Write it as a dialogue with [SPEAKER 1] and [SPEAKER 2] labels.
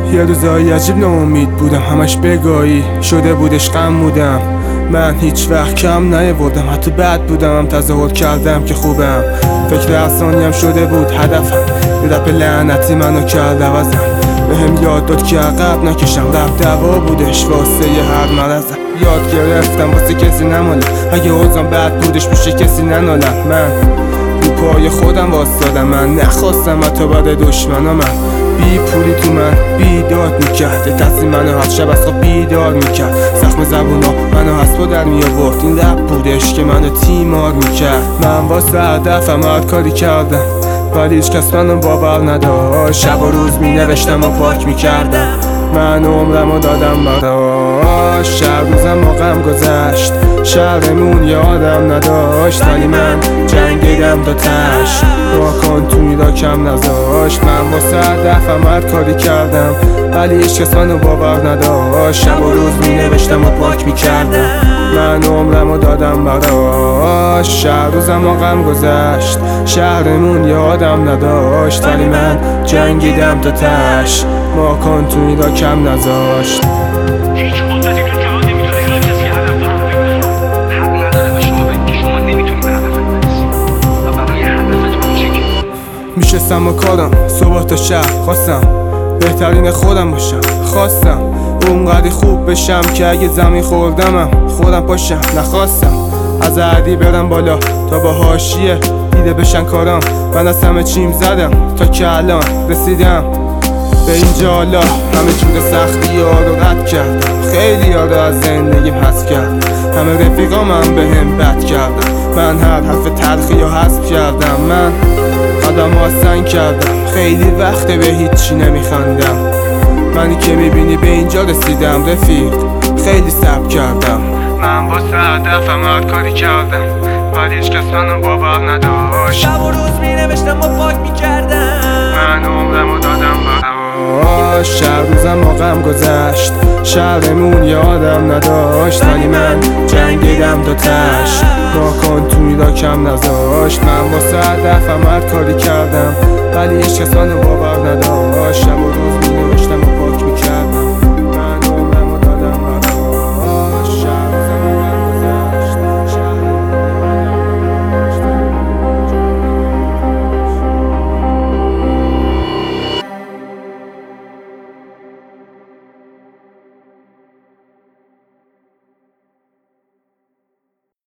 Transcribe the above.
[SPEAKER 1] یه روزایی عجیب ناامید بودم، همش بگاهی شده بودش غم بودم. من هیچ وقت کم نیاوردم، حتی بد بودم تظاهر کردم که خوبم. فکر افسانه‌ام شده بود هدفم، یه رپ لعنتی منو کرد عوضم. بهم یاد داد که عقب نکشم، رپ دوا بودش واسه هر مرضم. یاد گرفتم واسه کسی نمالم، اگه اوضاعم بد بودش پیش کسی ننالم. من رو پای خودم واسدادم، من نخواستم حتی بعد دشمنام. من بی پولی تو من بیداد میکرد، تصمیم منو هر شب از خواب بیدار میکرد. زخم زبونا منو حسبا در میآورد، این رپ بودش که منو تیمار میکرد. من واسه هدفم هر کاری کردم، ولی هیچ کس منو باور نداشت. شب و روز می نوشتم و پاک میکردم، من عمرمو دادم براش. هر روزم با غم گذشت، شهرمون یادم نداشت، ولی من جنگیدم تا تش. با کن تو میرا کم نذاشت. من واسه هدفم هر کاری کردم، ولی هیچ کس منو باور نداشت. شب و روز می نوشتم و پاک میکردم، من عمرمو دادم براش. هر روزم با غم گذشت، شهرمون یادم نداشت، ولی من جنگیدم تا تش. ما کن تو میرا کم نذاشت.
[SPEAKER 2] هیچ قدرتی تو جهان نمیتونه هر کسی هدف رو ببره. حق نداره به شما بگه که شما نمیتونی به هدفت برسی و برای هدفتون چیکار.
[SPEAKER 1] میشستم و کارم صبح تا شب، خواستم بهترین خودم باشم. خواستم اونقدی خوب بشم که اگه زمین خوردمم خودم پاشم. نخواستم از عدی برم بالا تا با حاشیه دیده بشن کارم. من از همه چیم زدم تا که الان رسیدم به اینجا. حالا همه جور سختی ها رو رد کردم، خیلی ها رو از زندگیم حذف کردم. همه رفیقام هم به هم بد کردم، من هر حرف تلخی ها حذف کردم. من قدم ها سنگ کردم، خیلی وقته به هیچی نمیخندم. منی که میبینی به اینجا رسیدم رفیق، خیلی صبر کردم. من واسه هدفم هر کاری کردم، ولی هیچ کس منو باور نداشت.
[SPEAKER 3] شب و روز می نوشتم و پاک می کردم،
[SPEAKER 1] من عمرمو دادم براش. هر روزم با غم گذشت، شهرمون یادم نداشت، ولی من جنگیدم تا تش. با کن تو میرا کم نذاشت. من واسه هدفم هر کاری کردم، ولی هیچ کس منو باور نداشت. شب و روز می نوشتم